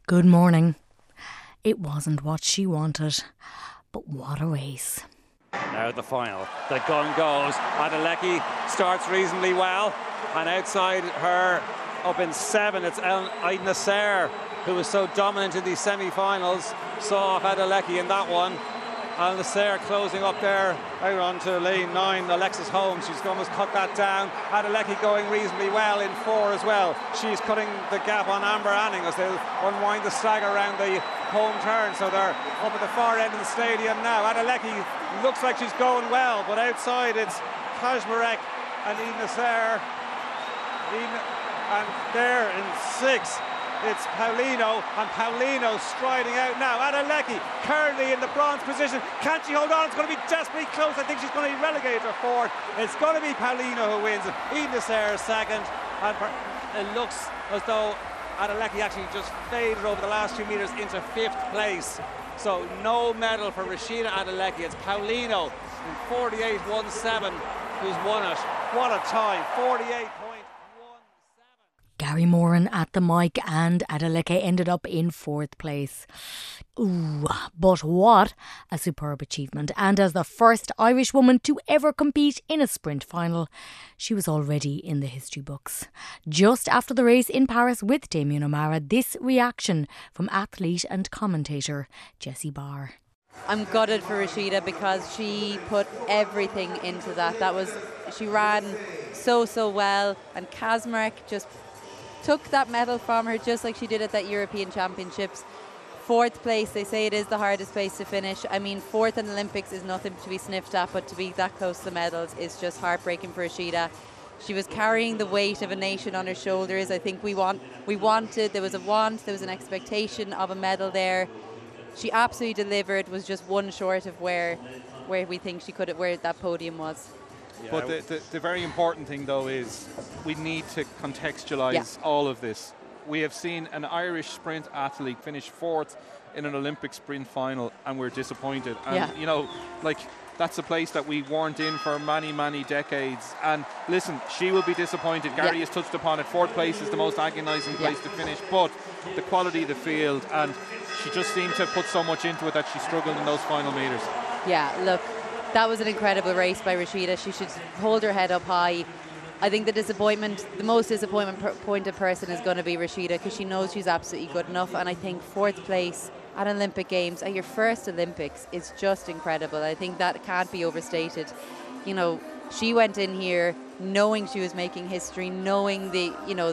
Good morning. It wasn't what she wanted, but what a race. Now the final. The gun goes. Adeleke starts reasonably well. And outside her, up in 7, it's Aid Nasser, who was so dominant in these semi-finals. Saw off Adeleke in that one. Al Nasser closing up there out onto lane 9, Alexis Holmes. She's almost cut that down. Adeleke going reasonably well in 4 as well. She's cutting the gap on Amber Anning as they'll unwind the stag around the home turn. So they're up at the far end of the stadium now. Adeleke looks like she's going well, but outside it's Kaczmarek and Aid Nasser. And there in 6. It's Paulino, and Paulino striding out now. Adeleke currently in the bronze position. Can she hold on? It's going to be desperately close. I think she's going to be relegated to 4th. It's going to be Paulino who wins it. Aid Nasser second. And it looks as though Adeleke actually just faded over the last 2 metres into 5th place. So no medal for Rhasidat Adeleke. It's Paulino in 48.17 who's won it. What a time. 48. Gary Moran at the mic, and Adeleke ended up in 4th place. Ooh, but what a superb achievement. And as the first Irish woman to ever compete in a sprint final, she was already in the history books. Just after the race in Paris with Damien O'Meara, this reaction from athlete and commentator Jessie Barr. I'm gutted for Rhasidat because she put everything into that. She ran so well, and Kaczmarek just took that medal from her just like she did at that European Championships. 4th place, they say it is the hardest place to finish. I mean, 4th in Olympics is nothing to be sniffed at, but to be that close to the medals is just heartbreaking for Rhasidat. She was carrying the weight of a nation on her shoulders. I think there was an expectation of a medal there. She absolutely delivered, was just one short of where we think where that podium was. Yeah. But the very important thing, though, is we need to contextualise all of this. We have seen an Irish sprint athlete finish 4th in an Olympic sprint final, and we're disappointed. And, that's a place that we weren't in for many, many decades. And listen, she will be disappointed. Gary has touched upon it. 4th place is the most agonising place to finish. But the quality of the field, and she just seemed to put so much into it that she struggled in those final metres. Yeah, look. That was an incredible race by Rhasidat. She should hold her head up high. I think the most disappointed person is going to be Rhasidat, because she knows she's absolutely good enough. And I think 4th place at Olympic Games, at your first Olympics, is just incredible. I think that can't be overstated. You know, she went in here knowing she was making history, knowing the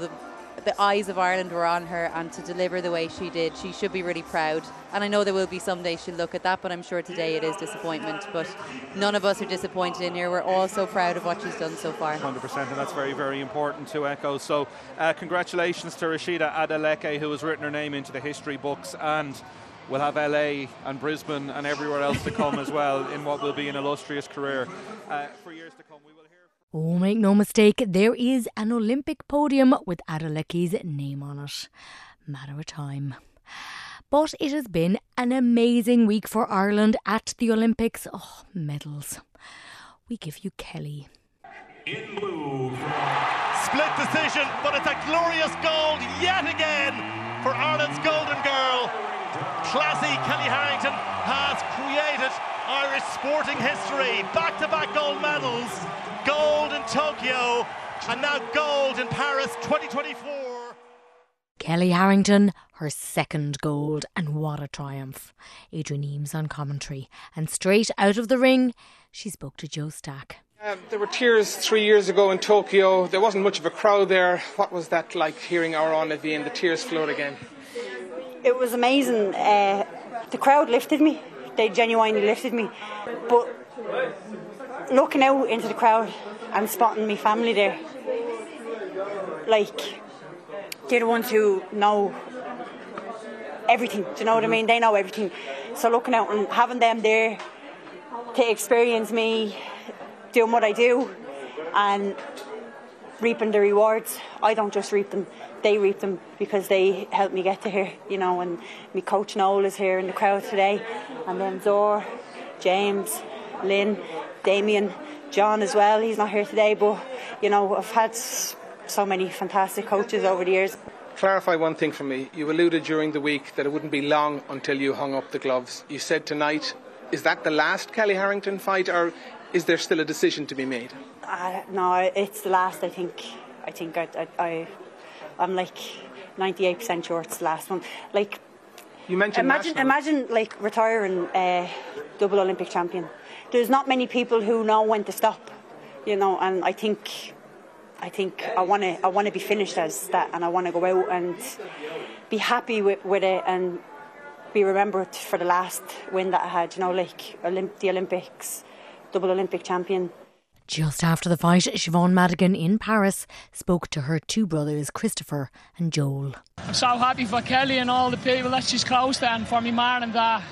eyes of Ireland were on her, and to deliver the way she did, she should be really proud. And I know there will be some days she'll look at that, but I'm sure today it is disappointment. But none of us are disappointed in here. We're all so proud of what she's done so far. 100%, and that's very, very important to echo. So congratulations to Rhasidat Adeleke, who has written her name into the history books, and we'll have LA and Brisbane and everywhere else to come as well in what will be an illustrious career for years to come. We will hear. Oh, make no mistake, there is an Olympic podium with Adeleke's name on it. Matter of time. But it has been an amazing week for Ireland at the Olympics. Oh, medals. We give you Kelly. In blue. Split decision, but it's a glorious gold yet again for Ireland's golden girl. Classy Kelly Harrington has created Irish sporting history. Back-to-back gold medals. Gold in Tokyo and now gold in Paris 2024. Kelly Harrington, her second gold, and what a triumph. Adrian Eames on commentary. And straight out of the ring, she spoke to Joe Stack. There were tears 3 years ago in Tokyo. There wasn't much of a crowd there. What was that like, hearing our Own at the end? The tears flowed again. It was amazing. The crowd lifted me. They genuinely lifted me. But looking out into the crowd and spotting my family there, like, they're the ones who know everything. Do you know what I mean? They know everything. So looking out and having them there to experience me doing what I do and reaping the rewards. I don't just reap them, they reap them, because they helped me get to here, you know. And my coach Noel is here in the crowd today, and then Zor, James, Lynn, Damien, John as well. He's not here today, but you know, I've had so many fantastic coaches over the years. Clarify one thing for me. You alluded during the week that it wouldn't be long until you hung up the gloves. You said tonight, is that the last Kelly Harrington fight, or is there still a decision to be made? No, it's the last, I think. I'm like 98% sure it's the last one. Like, you mentioned imagine like retiring double Olympic champion. There's not many people who know when to stop, you know, and I think I want to be finished as that, and I want to go out and be happy with it and be remembered for the last win that I had, you know, like the Olympics, double Olympic champion. Just after the fight, Siobhan Madigan in Paris spoke to her two brothers, Christopher and Joel. I'm so happy for Kelly and all the people that she's close to, and for me man and Dad.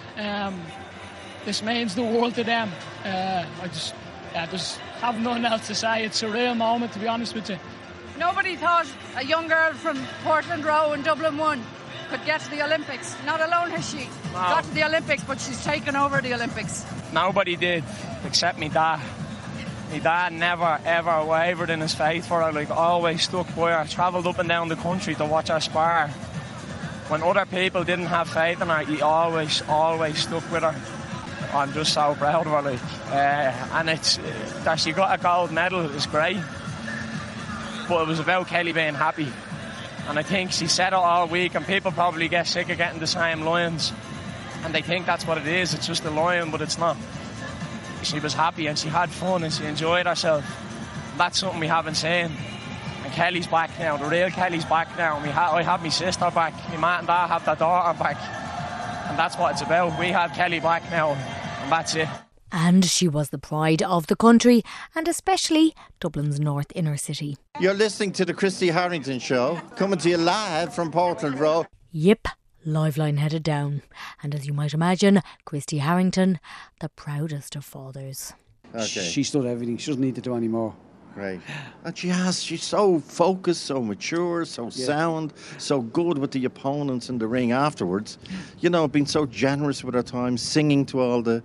This means the world to them. I just have nothing else to say. It's a real moment, to be honest with you. Nobody thought a young girl from Portland Row in Dublin 1 could get to the Olympics. Not alone has she got to the Olympics, but she's taken over the Olympics. Nobody did, except me dad. My dad never ever wavered in his faith for her, like always stuck by her, travelled up and down the country to watch her spar. When other people didn't have faith in her, he always stuck with her. I'm just so proud of her, like. And it's that she got a gold medal is great, but it was about Kelly being happy. And I think she said it all week, and people probably get sick of getting the same lines, and they think that's what it is. It's just a line, but it's not. She was happy and she had fun and she enjoyed herself. That's something we haven't seen. And Kelly's back now. The real Kelly's back now. And I have my sister back. My mum and dad have their daughter back. And that's what it's about. We have Kelly back now. And that's it. And she was the pride of the country, and especially Dublin's north inner city. You're listening to the Christy Harrington Show, coming to you live from Portland Road. Yep. Liveline headed down. And as you might imagine, Christy Harrington, the proudest of fathers. Okay. She's done everything. She doesn't need to do any more. Right. And she's so focused, so mature, so sound, so good with the opponents in the ring afterwards. You know, being so generous with her time, singing to all the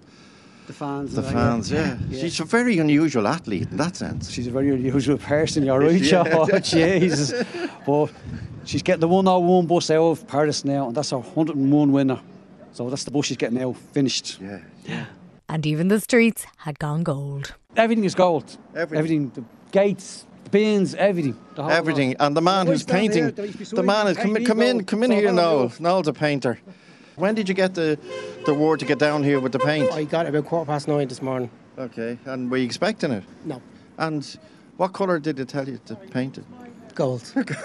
fans, yeah. She's a very unusual athlete in that sense. She's a very unusual person, you're right, Joe. Jesus. But she's getting the 101 bus out of Paris now, and that's her 101 winner. So that's the bus she's getting now finished. Yeah. And even the streets had gone gold. Everything is gold. Everything. The gates, the bins, everything. Everything. Lot. And the man who's painting, the man is come in here, Noel. Noel's a painter. When did you get the word to get down here with the paint? I got it about 9:15 this morning. Okay, and were you expecting it? No. And what colour did it tell you to paint it? Gold.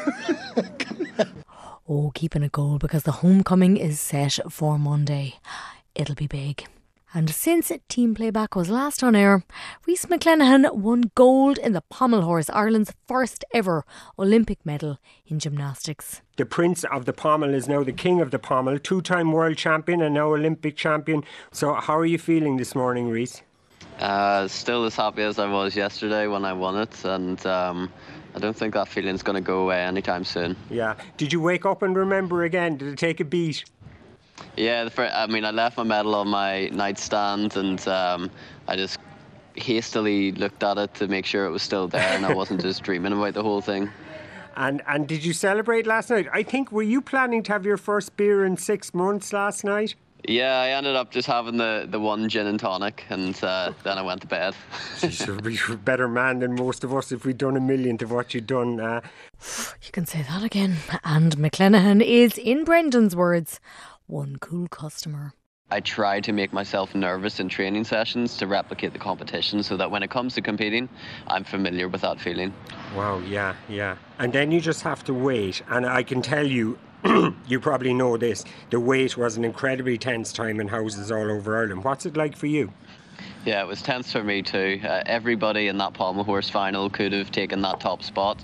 Oh, keeping it gold because the homecoming is set for Monday. It'll be big. And since Team Playback was last on air, Rhys McClenaghan won gold in the pommel horse, Ireland's first ever Olympic medal in gymnastics. The Prince of the Pommel is now the King of the Pommel, two-time world champion and now Olympic champion. So how are you feeling this morning, Rhys? Still as happy as I was yesterday when I won it, and I don't think that feeling's going to go away anytime soon. Yeah. Did you wake up and remember again? Did it take a beat? Yeah, I left my medal on my nightstand, and I just hastily looked at it to make sure it was still there and I wasn't just dreaming about the whole thing. And did you celebrate last night? I think, were you planning to have your first beer in 6 months last night? Yeah, I ended up just having the one gin and tonic, and then I went to bed. You're a better man than most of us if we'd done a million to what you'd done. You can say that again. And McClenaghan is, in Brendan's words, one cool customer. I try to make myself nervous in training sessions to replicate the competition so that when it comes to competing, I'm familiar with that feeling. Wow, yeah. And then you just have to wait. And I can tell you, you probably know this, the wait was an incredibly tense time in houses all over Ireland. What's it like for you? Yeah, it was tense for me too. Everybody in that pommel horse final could have taken that top spot.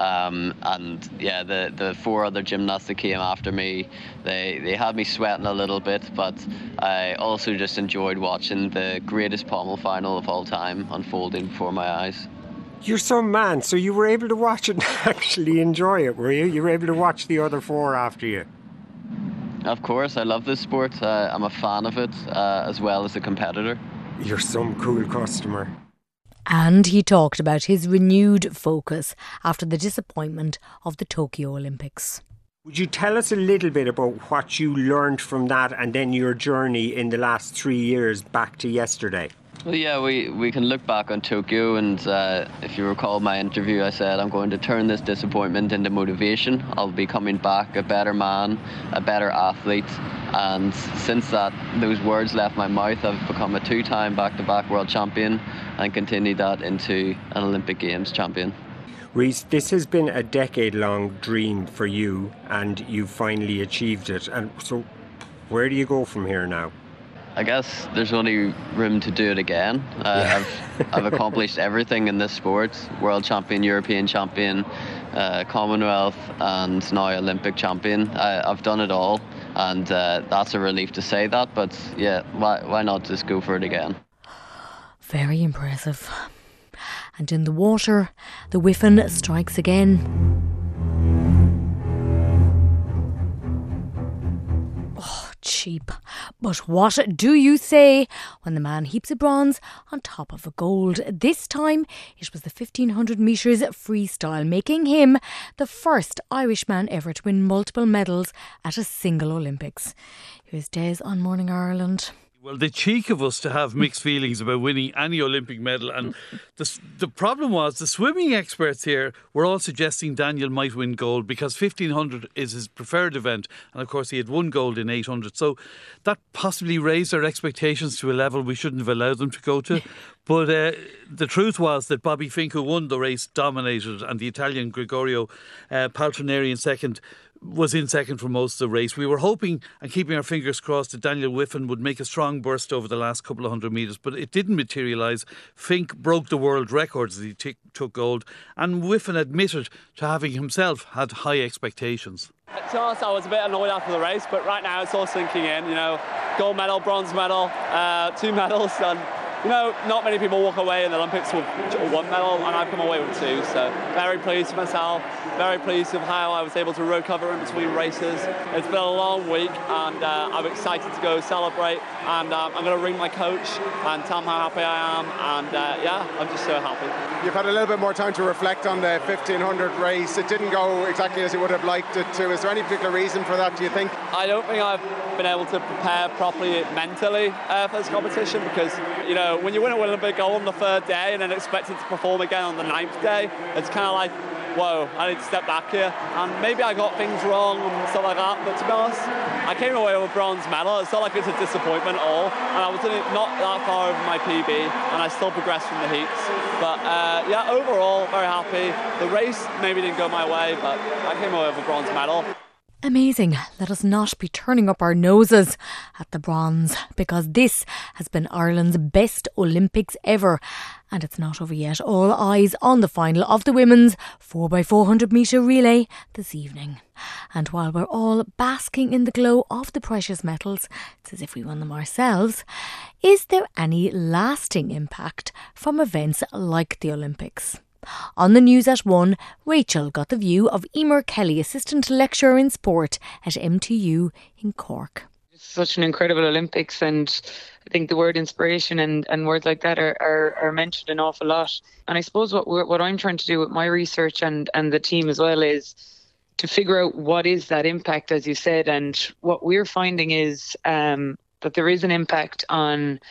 And yeah, the 4 other gymnasts that came after me, they had me sweating a little bit, but I also just enjoyed watching the greatest pommel final of all time unfolding before my eyes. You're some man, so you were able to watch it and actually enjoy it, were you? You were able to watch the other 4 after you? Of course, I love this sport. I'm a fan of it, as well as a competitor. You're some cool customer. And he talked about his renewed focus after the disappointment of the Tokyo Olympics. Would you tell us a little bit about what you learned from that and then your journey in the last 3 years back to yesterday? Well, yeah, we can look back on Tokyo, and if you recall my interview, I said I'm going to turn this disappointment into motivation. I'll be coming back a better man, a better athlete, and since those words left my mouth, I've become a 2-time back-to-back world champion and continued that into an Olympic Games champion. Rhys, this has been a decade-long dream for you, and you've finally achieved it. And so, where do you go from here now? I guess there's only room to do it again. I've accomplished everything in this sport: world champion, European champion, Commonwealth, and now Olympic champion. I've done it all, and that's a relief to say that. But yeah, why not just go for it again? Very impressive. And in the water, the Whiffen strikes again. Oh, cheap. But what do you say when the man heaps a bronze on top of a gold? This time it was the 1500 metres freestyle, making him the first Irishman ever to win multiple medals at a single Olympics. Here's Des on Morning Ireland. Well, the cheek of us to have mixed feelings about winning any Olympic medal. And the problem was the swimming experts here were all suggesting Daniel might win gold because 1500 is his preferred event. And of course, he had won gold in 800. So that possibly raised our expectations to a level we shouldn't have allowed them to go to. But the truth was that Bobby Fink, who won the race, dominated. And the Italian Gregorio Paltrinieri in second was in second for most of the race. We were hoping and keeping our fingers crossed that Daniel Whiffen would make a strong burst over the last couple of hundred metres, but it didn't materialise. Fink broke the world records as he took gold, and Whiffen admitted to having himself had high expectations. To be honest, I was a bit annoyed after the race, but right now it's all sinking in. You know, gold medal, bronze medal, 2 medals, and you know, not many people walk away in the Olympics with 1 medal, and I've come away with 2. So very pleased with myself, very pleased with how I was able to recover in between races. It's been a long week, and I'm excited to go celebrate. And I'm going to ring my coach and tell him how happy I am. And yeah, I'm just so happy. You've had a little bit more time to reflect on the 1500 race. It didn't go exactly as you would have liked it to. Is there any particular reason for that, do you think? I don't think I've been able to prepare properly mentally for this competition because, you know, when you win an Olympic gold on the 3rd day and then expected to perform again on the 9th day, it's kind of like, whoa, I need to step back here. And maybe I got things wrong and stuff like that, but to be honest, I came away with a bronze medal. It's not like it's a disappointment at all, and I was not that far over my PB, and I still progressed from the heats. But yeah, overall, very happy. The race maybe didn't go my way, but I came away with a bronze medal. Amazing. Let us not be turning up our noses at the bronze, because this has been Ireland's best Olympics ever. And it's not over yet. All eyes on the final of the women's 4x400 metre relay this evening. And while we're all basking in the glow of the precious metals, it's as if we won them ourselves. Is there any lasting impact from events like the Olympics? On the news at 1, Rachel got the view of Emer Kelly, Assistant Lecturer in Sport at MTU in Cork. Such an incredible Olympics, and I think the word inspiration and words like that are mentioned an awful lot. And I suppose what I'm trying to do with my research and the team as well is to figure out what is that impact, as you said. And what we're finding is that there is an impact on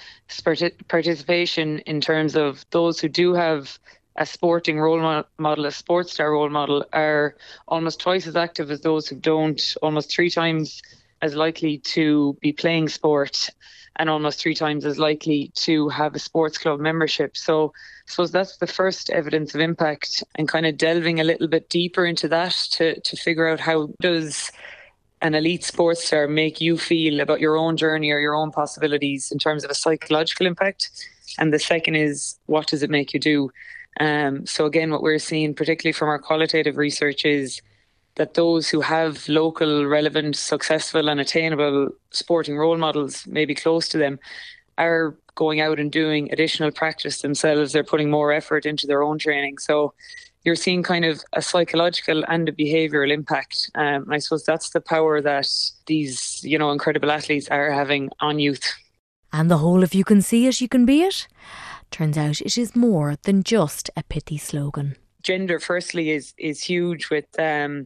participation in terms of those who do have a sporting role model, a sports star role model, are almost twice as active as those who don't, almost 3 times as likely to be playing sport, and almost 3 times as likely to have a sports club membership. So I suppose that's the first evidence of impact, and kind of delving a little bit deeper into that to figure out how does an elite sports star make you feel about your own journey or your own possibilities in terms of a psychological impact. And the second is, what does it make you do? So again, what we're seeing, particularly from our qualitative research, is that those who have local, relevant, successful and attainable sporting role models, maybe close to them, are going out and doing additional practice themselves. They're putting more effort into their own training. So you're seeing kind of a psychological and a behavioural impact. And I suppose that's the power that these, incredible athletes are having on youth. And the whole "if you can see it, you can be it" turns out it is more than just a pithy slogan. Gender, firstly, is huge with,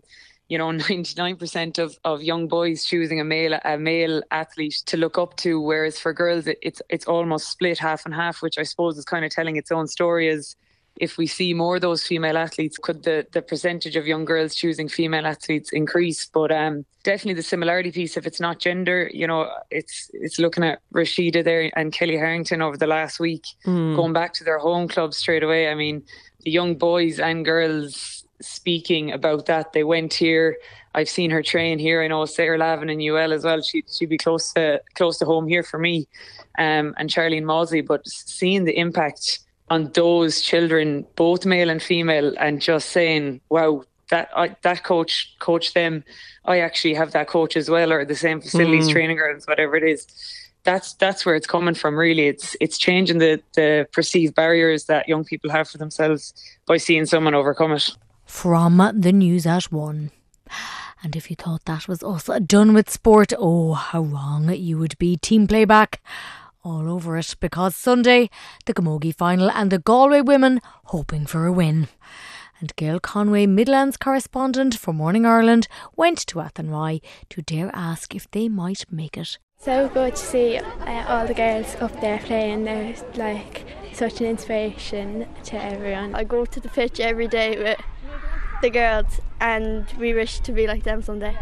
99% of young boys choosing a male athlete to look up to, whereas for girls it's almost split half and half, which I suppose is kind of telling its own story. As if we see more of those female athletes, could the percentage of young girls choosing female athletes increase? But definitely the similarity piece, if it's not gender, it's looking at Rashida there and Kelly Harrington over the last week, going back to their home clubs straight away. I mean, the young boys and girls speaking about that. They went here. I've seen her train here. I know Sarah Lavin in UL as well. She'd be close to home here for me, and Charlene Mosley. But seeing the impact on those children, both male and female, and just saying, wow, that coach coached them. I actually have that coach as well, or the same facilities, training grounds, whatever it is. That's where it's coming from, really. It's changing the perceived barriers that young people have for themselves by seeing someone overcome it. From the News at 1. And if you thought that was us done with sport, oh, how wrong you would be. Team Playback all over it, because Sunday, the Camogie final and the Galway women hoping for a win. And Gail Conway, Midlands correspondent for Morning Ireland, went to Athenry to dare ask if they might make it. So good to see all the girls up there playing. They're like such an inspiration to everyone. I go to the pitch every day with the girls and we wish to be like them someday.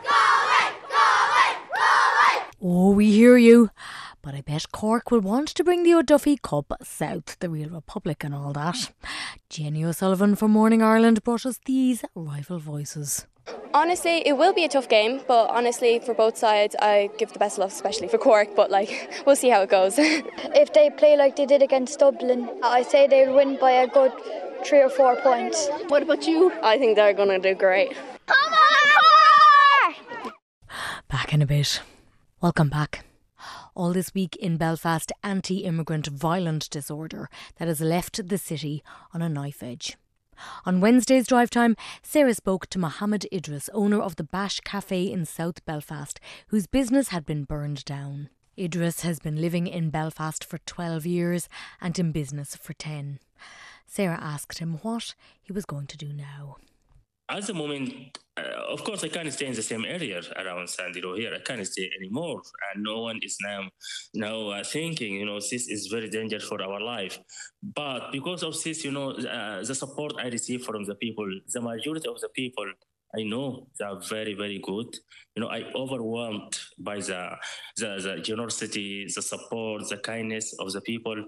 Oh, we hear you. But I bet Cork will want to bring the O'Duffy Cup south, the real republic and all that. Jenny O'Sullivan from Morning Ireland brought us these rival voices. Honestly, it will be a tough game, but honestly, for both sides, I give the best love, especially for Cork, but we'll see how it goes. If they play like they did against Dublin, I say they'll win by a good 3 or 4 points. What about you? I think they're going to do great. Come on, Cork! Back in a bit. Welcome back. All this week in Belfast, anti-immigrant violent disorder that has left the city on a knife edge. On Wednesday's drive time, Sarah spoke to Mohammed Idris, owner of the Bash Cafe in South Belfast, whose business had been burned down. Idris has been living in Belfast for 12 years and in business for 10. Sarah asked him what he was going to do now. At the moment, of course, I can't stay in the same area around Sandy Row here. I can't stay anymore. And no one is now thinking, this is very dangerous for our life. But because of this, the support I receive from the people, the majority of the people I know, they are very, very good. I overwhelmed by the generosity, the support, the kindness of the people.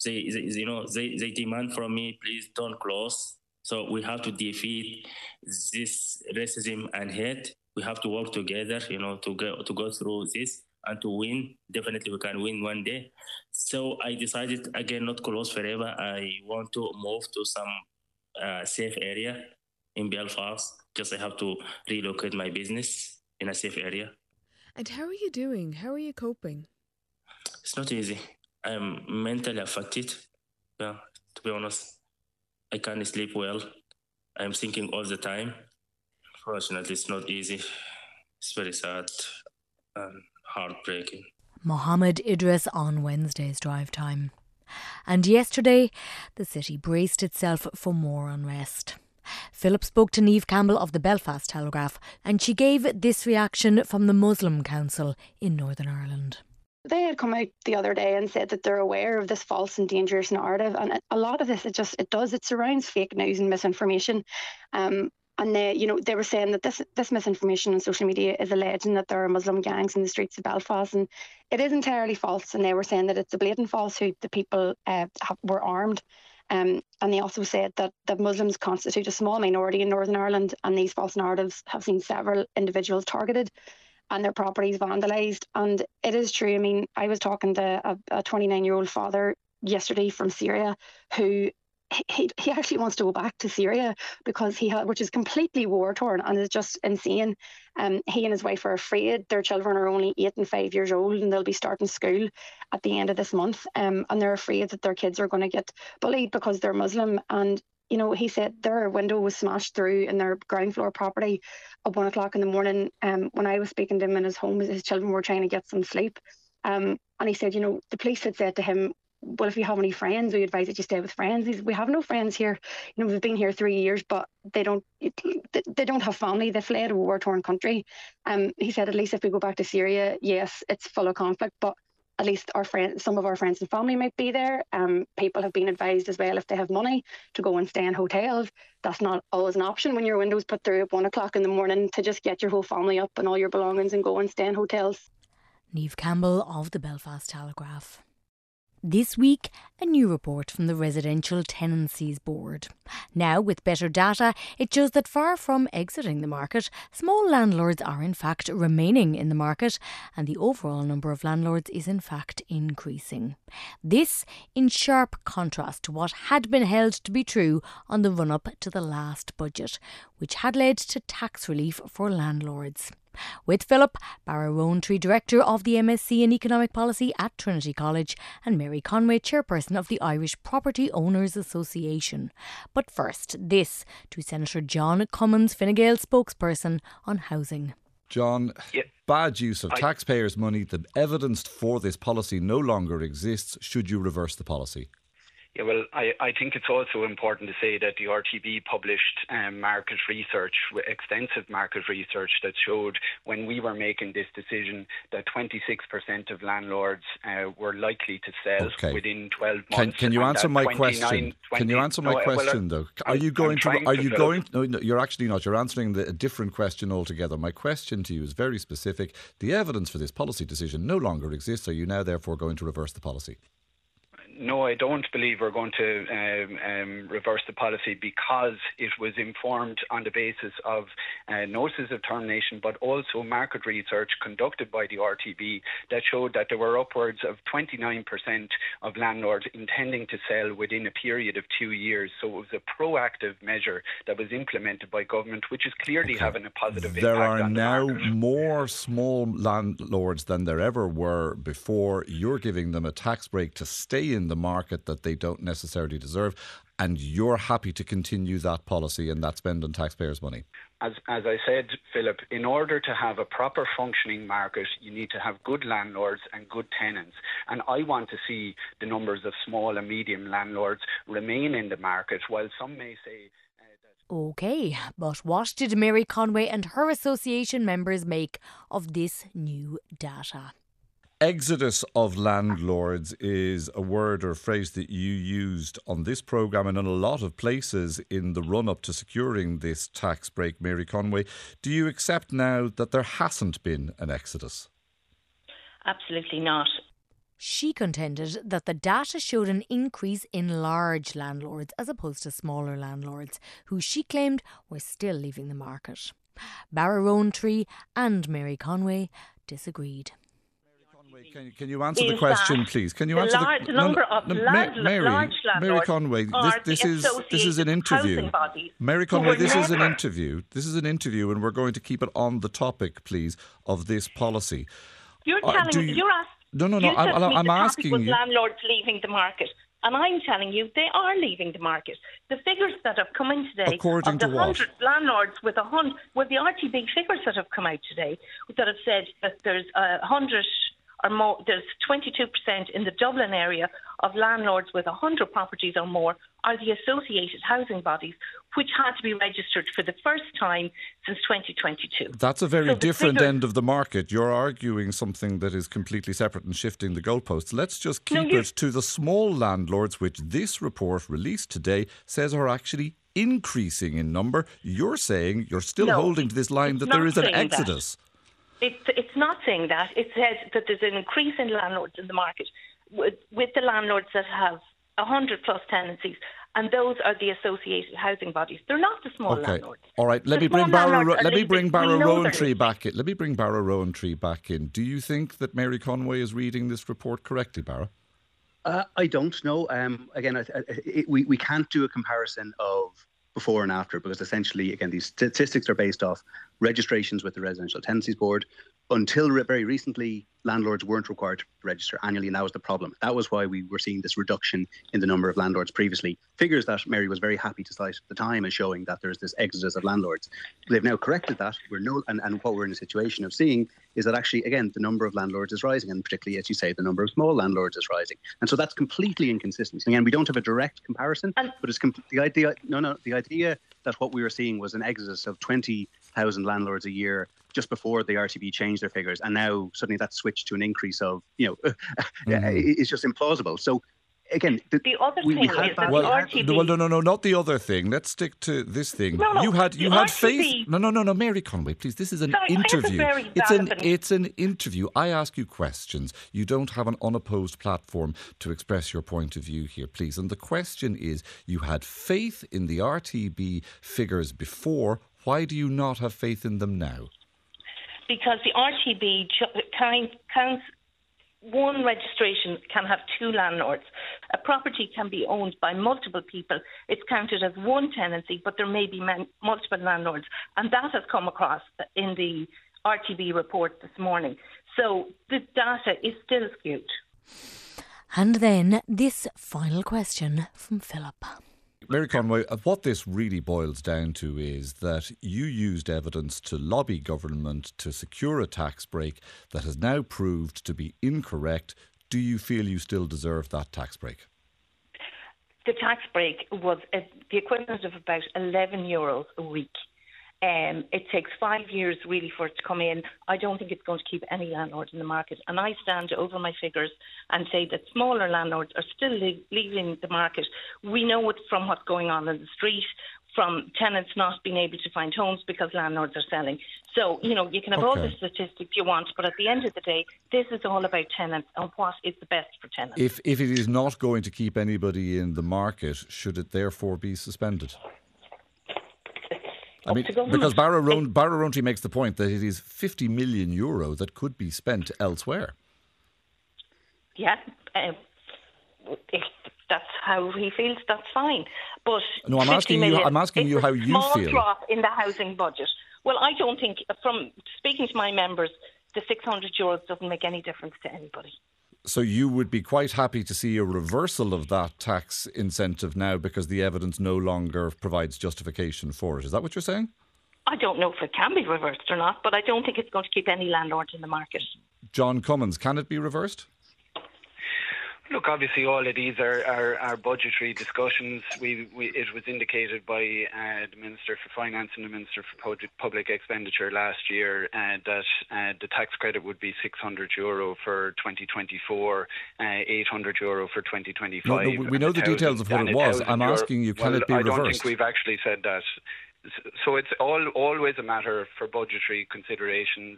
They demand from me, please don't close. So we have to defeat this racism and hate. We have to work together, to go through this and to win. Definitely we can win one day. So I decided, again, not close forever. I want to move to some safe area in Belfast. Just I have to relocate my business in a safe area. And how are you doing? How are you coping? It's not easy. I'm mentally affected, to be honest. I can't sleep well. I'm thinking all the time. Fortunately, it's not easy. It's very sad and heartbreaking. Mohammed Idris on Wednesday's drive time. And yesterday, the city braced itself for more unrest. Philip spoke to Niamh Campbell of the Belfast Telegraph, and she gave this reaction from the Muslim Council in Northern Ireland. They had come out the other day and said that they're aware of this false and dangerous narrative, and a lot of this it surrounds fake news and misinformation. And they were saying that this misinformation on social media is alleging that there are Muslim gangs in the streets of Belfast, and it is entirely false. And they were saying that it's a blatant falsehood. The people were armed. And they also said that Muslims constitute a small minority in Northern Ireland, and these false narratives have seen several individuals targeted and their properties vandalised. And it is true. I mean, I was talking to a 29-year-old father yesterday from Syria who he actually wants to go back to Syria because which is completely war torn and is just insane. He and his wife are afraid. Their children are only 8 and 5 years old, and they'll be starting school at the end of this month. And they're afraid that their kids are going to get bullied because they're Muslim. And he said their window was smashed through in their ground floor property at 1 o'clock in the morning. When I was speaking to him in his home, his children were trying to get some sleep. And he said, the police had said to him, well, if you have any friends, we advise that you stay with friends. We have no friends here. You know, we've been here 3 years, but they don't have family. They fled a war-torn country. He said, at least if we go back to Syria, yes, it's full of conflict, but at least some of our friends and family might be there. People have been advised as well, if they have money, to go and stay in hotels. That's not always an option when your window's put through at 1 o'clock in the morning, to just get your whole family up and all your belongings and go and stay in hotels. Niamh Campbell of the Belfast Telegraph. This week, a new report from the Residential Tenancies Board. Now, with better data, it shows that far from exiting the market, small landlords are in fact remaining in the market, and the overall number of landlords is in fact increasing. This in sharp contrast to what had been held to be true on the run-up to the last budget, which had led to tax relief for landlords. With Philip, Barra Rowntree, Director of the MSc in Economic Policy at Trinity College, and Mary Conway, Chairperson of the Irish Property Owners Association. But first, this to Senator John Cummins, Fine Gael spokesperson on housing. John, bad use of taxpayers' money. The evidence for this policy no longer exists. Should you reverse the policy? Yeah, well, I think it's also important to say that the RTB published market research, extensive market research, that showed when we were making this decision that 26% of landlords were likely to sell within 12 months. Can you answer my question? Can you answer my question, though? Are you going? No, you're actually not. You're answering a different question altogether. My question to you is very specific. The evidence for this policy decision no longer exists. Are you now therefore going to reverse the policy? No, I don't believe we're going to reverse the policy, because it was informed on the basis of notices of termination, but also market research conducted by the RTB that showed that there were upwards of 29% of landlords intending to sell within a period of 2 years. So it was a proactive measure that was implemented by government, which is clearly having a positive impact on the market. There are now more small landlords than there ever were before. You're giving them a tax break to stay in the market that they don't necessarily deserve, and you're happy to continue that policy and that spend on taxpayers' money. As I said, Philip, in order to have a proper functioning market, you need to have good landlords and good tenants. And I want to see the numbers of small and medium landlords remain in the market, while some may say... OK, but what did Mary Conway and her association members make of this new data? Exodus of landlords is a word or a phrase that you used on this programme and in a lot of places in the run-up to securing this tax break, Mary Conway. Do you accept now that there hasn't been an exodus? Absolutely not. She contended that the data showed an increase in large landlords as opposed to smaller landlords, who she claimed were still leaving the market. Barra Rowntree and Mary Conway disagreed. Can you answer the question, please? Can you answer the number of large landlords? Mary Conway, this is an interview. Mary Conway, this is an interview. This is an interview, and we're going to keep it on the topic, please, of this policy. You're telling me. You're asking. No. I'm asking you. Landlords leaving the market. And I'm telling you, they are leaving the market. The figures that have come in today, according of the to what? 100 landlords with the RTB figures that have come out today, that have said that there's 100 or more, there's 22% in the Dublin area of landlords with 100 properties or more are the associated housing bodies, which had to be registered for the first time since 2022. That's a very different end of the market. You're arguing something that is completely separate and shifting the goalposts. Let's just keep it to the small landlords, which this report released today says are actually increasing in number. You're saying you're still holding to this line that there is an exodus. It's not saying that. It says that there's an increase in landlords in the market with the landlords that have 100 plus tenancies, and those are the associated housing bodies. They're not the small landlords. All right. Let me bring Barra Rowntree back in. Let me bring Barra Rowntree back in. Do you think that Mary Conway is reading this report correctly, Barra? I don't know. Again, we can't do a comparison of before and after, because essentially, again, these statistics are based off registrations with the Residential Tenancies Board. Until very recently, landlords weren't required to register annually, and that was the problem. That was why we were seeing this reduction in the number of landlords previously. Figures that Mary was very happy to cite at the time as showing that there's this exodus of landlords. They've now corrected that. And what we're in a situation of seeing is that actually, again, the number of landlords is rising, and particularly, as you say, the number of small landlords is rising. And so that's completely inconsistent. Again, we don't have a direct comparison, but it's the idea that what we were seeing was an exodus of 20,000 landlords a year just before the RTB changed their figures, and now suddenly that's switched to an increase of, it's just implausible. So again, the other thing is that the RTB... Well, no, not the other thing. Let's stick to this thing. You had faith. No, Mary Conway, please. This is an interview. It's an interview. I ask you questions. You don't have an unopposed platform to express your point of view here, please. And the question is, you had faith in the RTB figures before. Why do you not have faith in them now? Because the RTB counts one registration can have two landlords. A property can be owned by multiple people. It's counted as one tenancy, but there may be multiple landlords. And that has come across in the RTB report this morning. So the data is still skewed. And then this final question from Philip. Mary Conway, what this really boils down to is that you used evidence to lobby government to secure a tax break that has now proved to be incorrect. Do you feel you still deserve that tax break? The tax break was the equivalent of about €11 a week. It takes 5 years really for it to come in. I don't think it's going to keep any landlord in the market. And I stand over my figures and say that smaller landlords are still leaving the market. We know it from what's going on in the street, from tenants not being able to find homes because landlords are selling. So, you can have all the statistics you want, but at the end of the day, this is all about tenants and what is the best for tenants. If it is not going to keep anybody in the market, should it therefore be suspended? I mean, because Barrow Rowntree makes the point that it is €50 million that could be spent elsewhere. Yeah, if that's how he feels, that's fine. But no, I'm asking you how you feel. Small drop in the housing budget. Well, I don't think, from speaking to my members, the €600 doesn't make any difference to anybody. So you would be quite happy to see a reversal of that tax incentive now because the evidence no longer provides justification for it. Is that what you're saying? I don't know if it can be reversed or not, but I don't think it's going to keep any landlords in the market. John Cummins, can it be reversed? Look, obviously all of these are budgetary discussions. It was indicated by the Minister for Finance and the Minister for Public Expenditure last year that the tax credit would be €600 for 2024, €800 for 2025. No, we know the details of what it was. I'm asking you, can it be reversed? I don't think we've actually said that. So it's always a matter for budgetary considerations,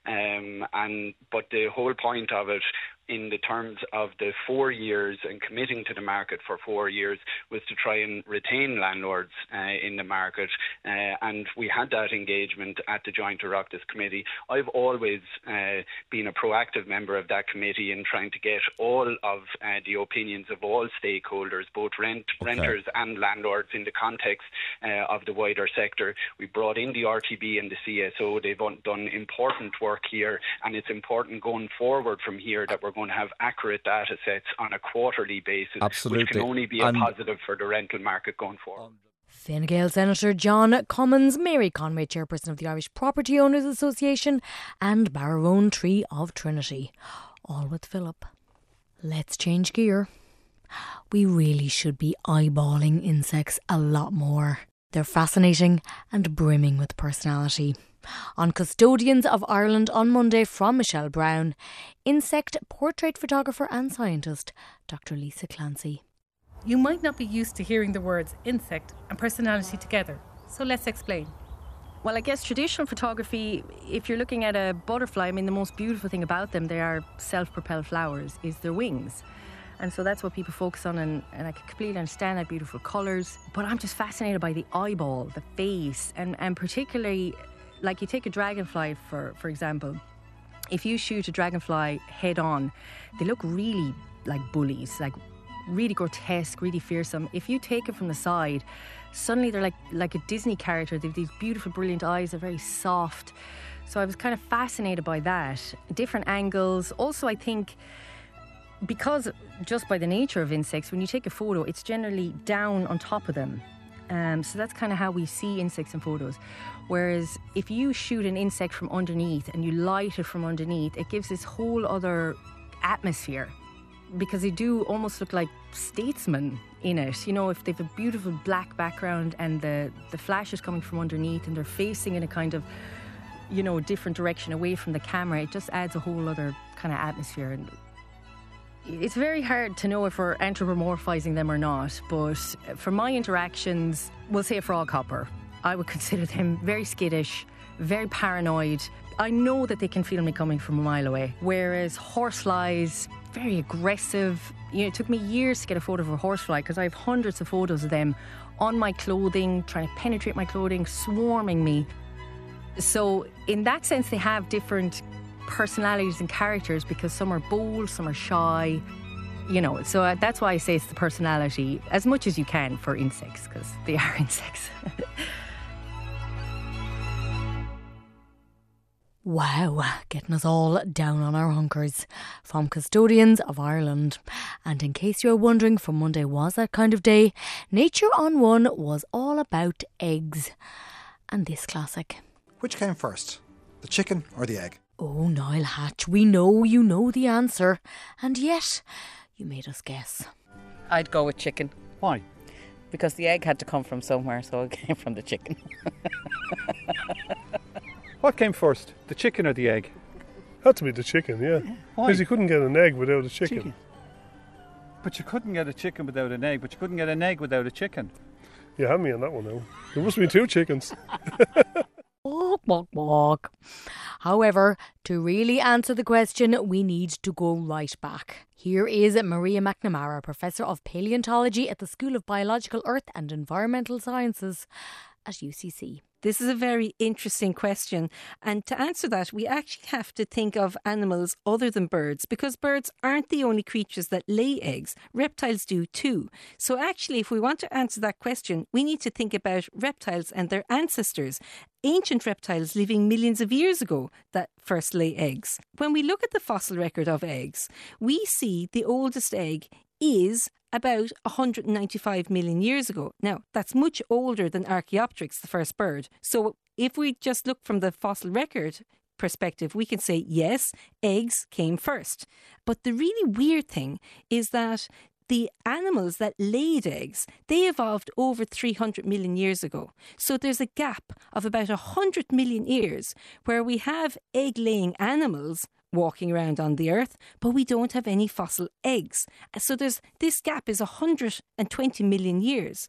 but the whole point of it, in the terms of the 4 years and committing to the market for 4 years, was to try and retain landlords in the market, and we had that engagement at the Joint Oireachtas Committee. I've always been a proactive member of that committee in trying to get all of the opinions of all stakeholders, both renters and landlords, in the context of the wider sector. We brought in the RTB and the CSO. They've done important work here, and it's important going forward from here that we're going to have accurate data sets on a quarterly basis, which can only be a positive for the rental market going forward. Fine Gael Senator John Cummins, Mary Conway, Chairperson of the Irish Property Owners Association, and Barrow Rowntree of Trinity. All with Philip. Let's change gear. We really should be eyeballing insects a lot more. They're fascinating and brimming with personality. On Custodians of Ireland on Monday from Michelle Brown, insect portrait photographer and scientist Dr. Lisa Clancy. You might not be used to hearing the words insect and personality together, so let's explain. Well, I guess traditional photography, if you're looking at a butterfly, I mean, the most beautiful thing about them, they are self-propelled flowers, is their wings. And so that's what people focus on, and I can completely understand that, beautiful colours. But I'm just fascinated by the eyeball, the face, and particularly, like you take a dragonfly, for example. If you shoot a dragonfly head on, they look really like bullies, like really grotesque, really fearsome. If you take it from the side, suddenly they're like a Disney character. They have these beautiful, brilliant eyes. They're very soft. So I was kind of fascinated by that. Different angles. Also, I think because just by the nature of insects, when you take a photo, it's generally down on top of them. So that's kind of how we see insects in photos. Whereas if you shoot an insect from underneath and you light it from underneath, it gives this whole other atmosphere, because they do almost look like statesmen in it. You know, if they've a beautiful black background and the flash is coming from underneath and they're facing in a kind of, you know, different direction away from the camera, it just adds a whole other kind of atmosphere. And it's very hard to know if we're anthropomorphizing them or not, but for my interactions, we'll say a froghopper. I would consider them very skittish, very paranoid. I know that they can feel me coming from a mile away. Whereas horseflies, very aggressive. You know, it took me years to get a photo of a horsefly because I have hundreds of photos of them on my clothing, trying to penetrate my clothing, swarming me. So in that sense, they have different personalities and characters, because some are bold, some are shy, you know. So that's why I say it's the personality as much as you can for insects, because they are insects. Wow, getting us all down on our hunkers from Custodians of Ireland. And in case you're wondering, for Monday was that kind of day, Nature on One was all about eggs. And this classic. Which came first, the chicken or the egg? Oh, Niall Hatch, we know you know the answer, and yet you made us guess. I'd go with chicken. Why? Because the egg had to come from somewhere, so it came from the chicken. What came first, the chicken or the egg? Had to be the chicken, yeah. Why? Because you couldn't get an egg without a chicken. But you couldn't get a chicken without an egg, but you couldn't get an egg without a chicken. You had me on that one now. There must be two chickens. Walk, walk, walk. However, to really answer the question, we need to go right back. Here is Maria McNamara, Professor of Paleontology at the School of Biological Earth and Environmental Sciences at UCC. This is a very interesting question. And to answer that, we actually have to think of animals other than birds, because birds aren't the only creatures that lay eggs. Reptiles do too. So actually, if we want to answer that question, we need to think about reptiles and their ancestors. Ancient reptiles living millions of years ago that first lay eggs. When we look at the fossil record of eggs, we see the oldest egg is about 195 million years ago. Now, that's much older than Archaeopteryx, the first bird. So if we just look from the fossil record perspective, we can say, yes, eggs came first. But the really weird thing is that the animals that laid eggs, they evolved over 300 million years ago. So there's a gap of about 100 million years where we have egg-laying animals walking around on the earth, but we don't have any fossil eggs. So this gap is 120 million years.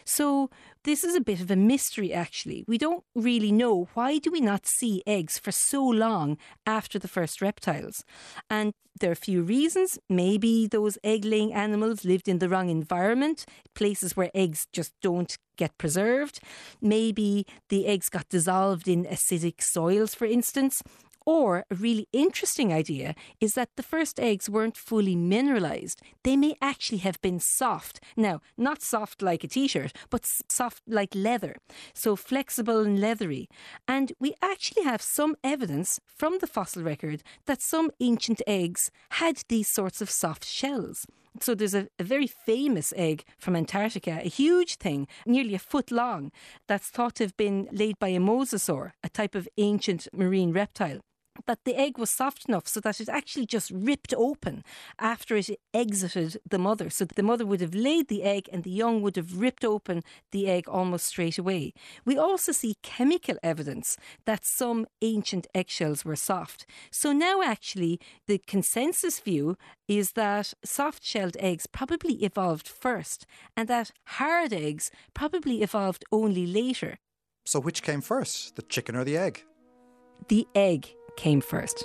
So this is a bit of a mystery, actually. We don't really know, why do we not see eggs for so long after the first reptiles? And there are a few reasons. Maybe those egg-laying animals lived in the wrong environment, places where eggs just don't get preserved. Maybe the eggs got dissolved in acidic soils, for instance. Or a really interesting idea is that the first eggs weren't fully mineralised. They may actually have been soft. Now, not soft like a t-shirt, but soft like leather. So flexible and leathery. And we actually have some evidence from the fossil record that some ancient eggs had these sorts of soft shells. So there's a very famous egg from Antarctica, a huge thing, nearly a foot long, that's thought to have been laid by a mosasaur, a type of ancient marine reptile. That the egg was soft enough so that it actually just ripped open after it exited the mother. So the mother would have laid the egg and the young would have ripped open the egg almost straight away. We also see chemical evidence that some ancient eggshells were soft. So now actually the consensus view is that soft-shelled eggs probably evolved first and that hard eggs probably evolved only later. So which came first, the chicken or the egg? The egg came first.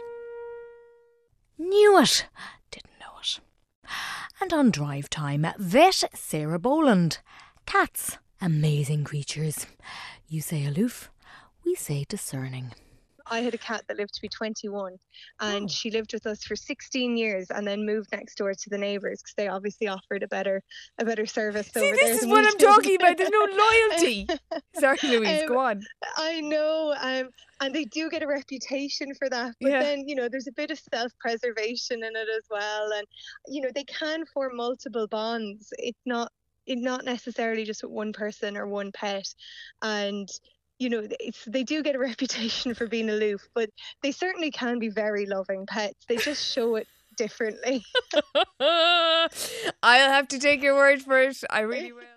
Knew it. Didn't know it. And on drive time, vet Sarah Boland. Cats, amazing creatures. You say aloof, we say discerning. I had a cat that lived to be 21, and she lived with us for 16 years and then moved next door to the neighbours because they obviously offered a better service. See, over this there is than what we I'm did. talking about. There's no loyalty. Sorry, Louise, go on. I know, and they do get a reputation for that. But then, there's a bit of self-preservation in it as well, and they can form multiple bonds. It's not necessarily just with one person or one pet, and they do get a reputation for being aloof, but they certainly can be very loving pets. They just show it differently. I'll have to take your word for it. I really will.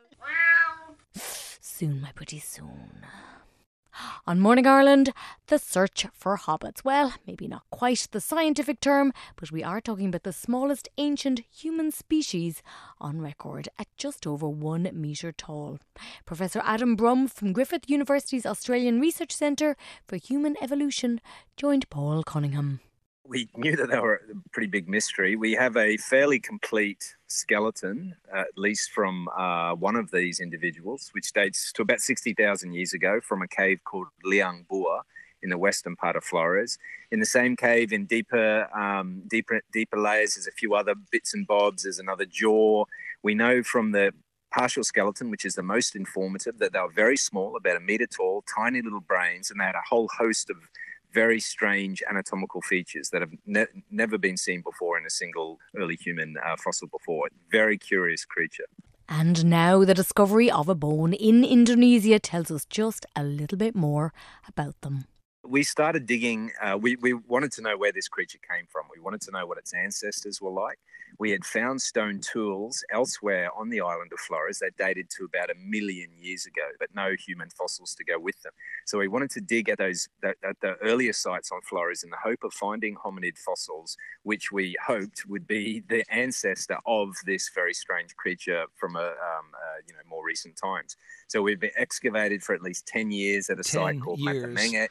Soon, my pretty, soon. On Morning Ireland, the search for hobbits. Well, maybe not quite the scientific term, but we are talking about the smallest ancient human species on record at just over 1 metre tall. Professor Adam Brum from Griffith University's Australian Research Centre for Human Evolution joined Paul Cunningham. We knew that they were a pretty big mystery. We have a fairly complete skeleton, at least from one of these individuals, which dates to about 60,000 years ago from a cave called Liang Bua in the western part of Flores. In the same cave, in deeper layers, there's a few other bits and bobs. There's another jaw. We know from the partial skeleton, which is the most informative, that they were very small, about 1 metre tall, tiny little brains, and they had a whole host of very strange anatomical features that have never been seen before in a single early human fossil before. Very curious creature. And now the discovery of a bone in Indonesia tells us just a little bit more about them. We started digging. We wanted to know where this creature came from. We wanted to know what its ancestors were like. We had found stone tools elsewhere on the island of Flores that dated to about 1 million years ago, but no human fossils to go with them. So we wanted to dig at the earlier sites on Flores in the hope of finding hominid fossils, which we hoped would be the ancestor of this very strange creature from more recent times. So we've been excavated for at least 10 years at a site called Matamenge.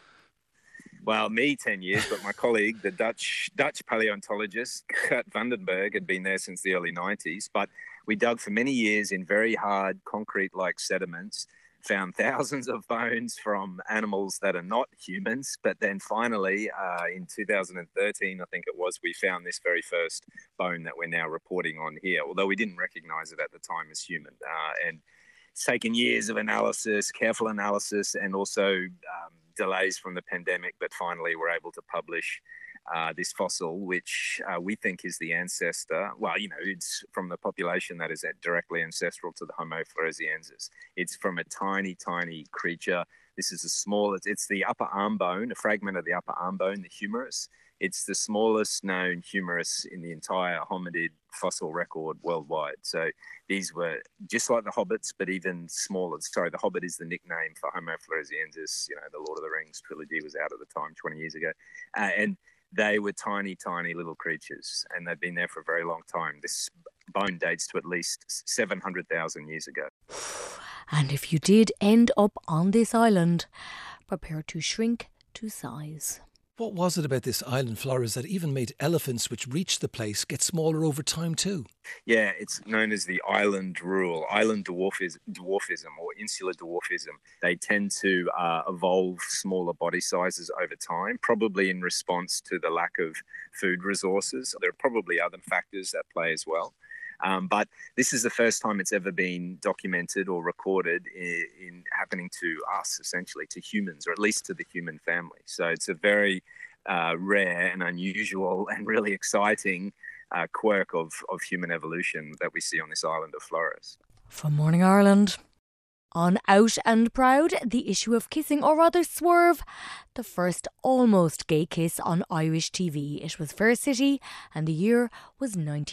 Well, me 10 years, but my colleague, the Dutch paleontologist Kurt Vandenberg, had been there since the early 90s. But we dug for many years in very hard concrete-like sediments, found thousands of bones from animals that are not humans. But then finally, in 2013, I think it was, we found this very first bone that we're now reporting on here, although we didn't recognize it at the time as human. And it's taken years of analysis, careful analysis, and also delays from the pandemic, but finally we're able to publish this fossil, which we think is the ancestor. Well, it's from the population that is directly ancestral to the Homo floresiensis. It's from a tiny, tiny creature. This is it's the upper arm bone, a fragment of the upper arm bone, the humerus. It's the smallest known humerus in the entire hominid fossil record worldwide. So these were just like the hobbits, but even smaller. Sorry, the hobbit is the nickname for Homo floresiensis. The Lord of the Rings trilogy was out at the time 20 years ago. And they were tiny, tiny little creatures, and they've been there for a very long time. This bone dates to at least 700,000 years ago. And if you did end up on this island, prepare to shrink to size. What was it about this island, Flores, that even made elephants which reached the place get smaller over time too? Yeah, it's known as the island rule, island dwarfism or insular dwarfism. They tend to evolve smaller body sizes over time, probably in response to the lack of food resources. There are probably other factors that play as well. But this is the first time it's ever been documented or recorded in happening to us, essentially, to humans, or at least to the human family. So it's a very rare and unusual and really exciting quirk of human evolution that we see on this island of Flores. From Morning Ireland. On Out and Proud, the issue of kissing, or rather Swerve, the first almost gay kiss on Irish TV. It was Fair City and the year was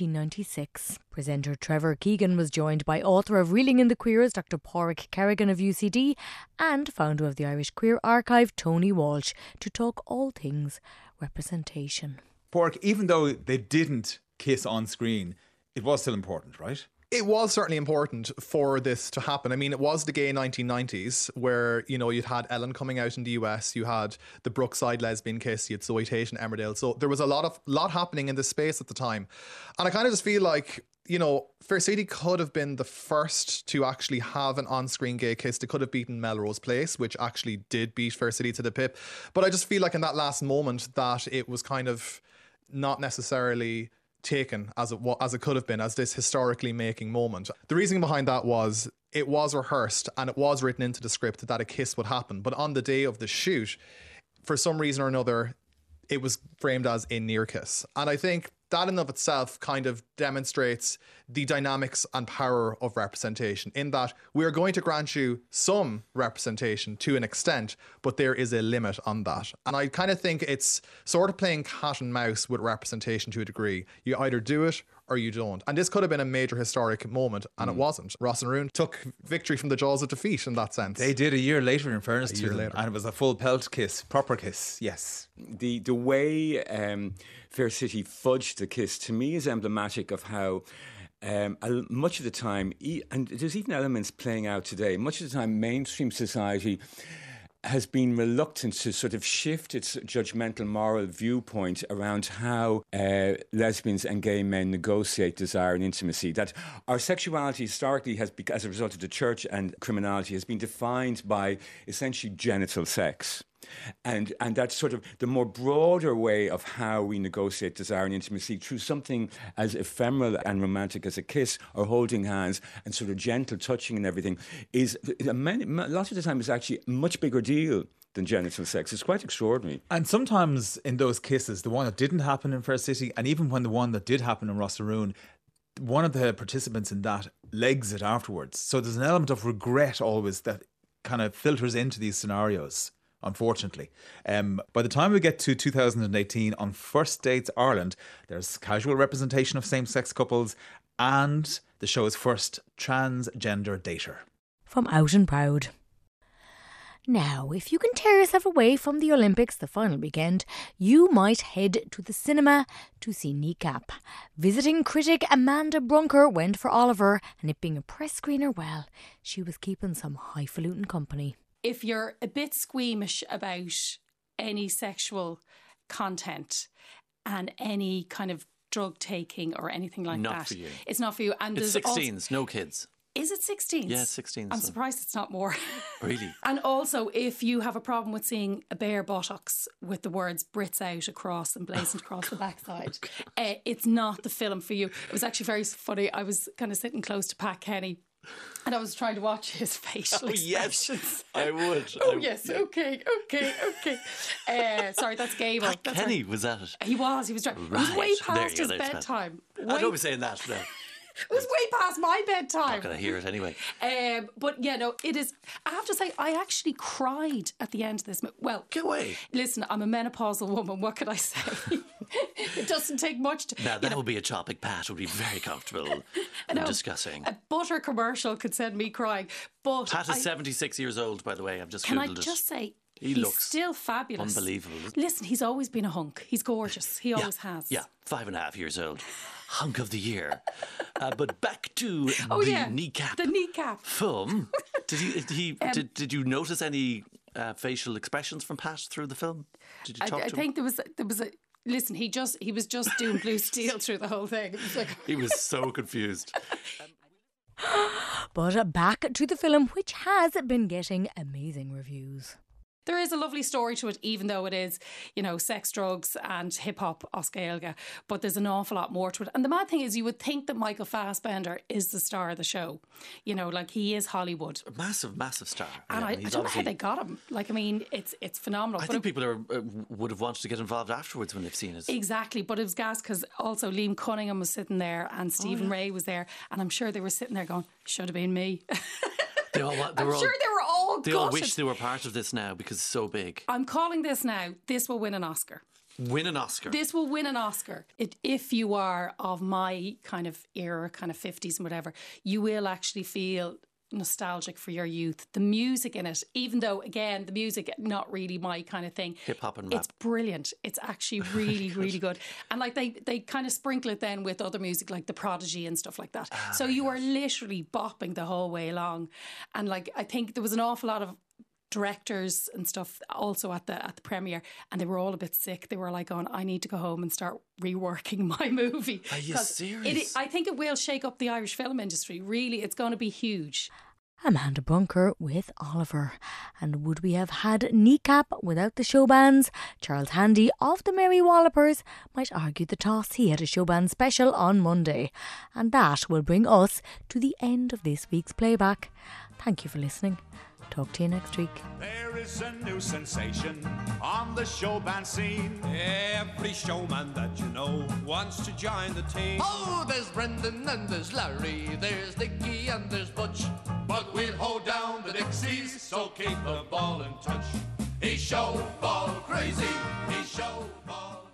1996. Presenter Trevor Keegan was joined by author of Reeling in the Queers, Dr. Pádraig Kerrigan of UCD, and founder of the Irish Queer Archive, Tony Walsh, to talk all things representation. Pádraig, even though they didn't kiss on screen, it was still important, right? It was certainly important for this to happen. I mean, it was the gay 1990s where, you'd had Ellen coming out in the US, you had the Brookside lesbian kiss, you had Zoe Tate and Emmerdale. So there was a lot happening in this space at the time. And I kind of just feel like you know, Fair City could have been the first to actually have an on-screen gay kiss. They could have beaten Melrose Place, which actually did beat Fair City to the pip. But I just feel like in that last moment that it was kind of not necessarily taken as it could have been, as this historically making moment. The reasoning behind that was it was rehearsed and it was written into the script that a kiss would happen. But on the day of the shoot, for some reason or another, it was framed as a near kiss. And I think that in and of itself kind of demonstrates the dynamics and power of representation, in that we are going to grant you some representation to an extent, but there is a limit on that. And I kind of think it's sort of playing cat and mouse with representation to a degree. You either do it or you don't. And this could have been a major historic moment, and it wasn't. Ross and Roon took victory from the jaws of defeat in that sense. They did a year later, in fairness to them, later. and it was a full pelt kiss, proper kiss, yes. The way Fair City fudged the kiss, to me, is emblematic of how much of the time, and there's even elements playing out today, much of the time mainstream society has been reluctant to sort of shift its judgmental moral viewpoint around how lesbians and gay men negotiate desire and intimacy. That our sexuality historically has, as a result of the church and criminality, has been defined by essentially genital sex. And that's sort of the more broader way of how we negotiate desire and intimacy through something as ephemeral and romantic as a kiss or holding hands and sort of gentle touching and everything is, lots of the time, is actually a much bigger deal than genital sex. It's quite extraordinary. And sometimes in those kisses, the one that didn't happen in Fair City, and even when the one that did happen in Rossarune, one of the participants in that legs it afterwards. So there's an element of regret always that kind of filters into these scenarios, unfortunately. By the time we get to 2018 on First Dates Ireland, there's casual representation of same-sex couples and the show's first transgender dater. From Out and Proud. Now, if you can tear yourself away from the Olympics the final weekend, you might head to the cinema to see Kneecap. Visiting critic Amanda Brunker went for Oliver, and it being a press screener, well, she was keeping some highfalutin company. If you're a bit squeamish about any sexual content and any kind of drug taking or anything like that, not for you. It's not for you. And it's there's 16s, no kids. Is it 16s? Yeah, 16s. I'm surprised it's not more. Really? And also, if you have a problem with seeing a bare buttocks with the words Brits out across and blazoned across the backside, it's not the film for you. It was actually very funny. I was kind of sitting close to Pat Kenny and I was trying to watch his facial expressions. Yes, I would. Yes, okay. Sorry, that's Gable. Pat Kenny was at it. He was drunk. It was way past his bedtime. I don't be saying that now. It was way past my bedtime. I'm not going to hear it anyway. But yeah, no, it is. I have to say, I actually cried at the end of this. Well, get away. Listen, I'm a menopausal woman. What can I say? It doesn't take much to. Now, that would be a topic Pat would be very comfortable in discussing. A butter commercial could send me crying. But Pat is 76 years old, by the way. I've just Googled it. Can I just say, he's looks still fabulous. Unbelievable. Listen, he's always been a hunk. He's gorgeous. He always has. Yeah, 5.5 years old. Hunk of the year. But back to Kneecap. The Kneecap film. Did you notice any facial expressions from Pat through the film? Did you talk to him? I think there was a. Listen, he was just doing Blue Steel through the whole thing. It was like he was so confused. But back to the film, which has been getting amazing reviews. There is a lovely story to it, even though it is, sex, drugs and hip-hop Oscailga. But there's an awful lot more to it. And the mad thing is, you would think that Michael Fassbender is the star of the show. Like he is Hollywood. A massive, massive star. And I don't know how they got him. It's phenomenal. I think people would have wanted to get involved afterwards when they've seen it. Exactly. But it was gas because also Liam Cunningham was sitting there and Stephen Ray was there. And I'm sure they were sitting there going, should have been me. I'm sure they were all gutted. They all wish they were part of this now because it's so big. I'm calling this now. This will win an Oscar. Win an Oscar. This will win an Oscar. If you are of my kind of era, kind of 50s and whatever, you will actually feel nostalgic for your youth. The music in it, even though, again, the music, not really my kind of thing. Hip-hop and rap. It's brilliant. It's actually really, really good. And they kind of sprinkle it then with other music like The Prodigy and stuff like that. So you are literally bopping the whole way along. And I think there was an awful lot of directors and stuff also at the premiere, and they were all a bit sick. They were like, "On, I need to go home and start reworking my movie." Are you serious? I think it will shake up the Irish film industry. Really, it's going to be huge. Amanda Bunker with Oliver. And would we have had Kneecap without the show bands? Charles Handy of the Merry Wallopers might argue the toss. He had a show band special on Monday. And that will bring us to the end of this week's playback. Thank you for listening. Talk to you next week. There is a new sensation on the showband scene. Every showman that you know wants to join the team. Oh, there's Brendan and there's Larry, there's Dickie and there's Butch. But we'll hold down the Dixies, so keep the ball in touch. He's showball crazy, he's showball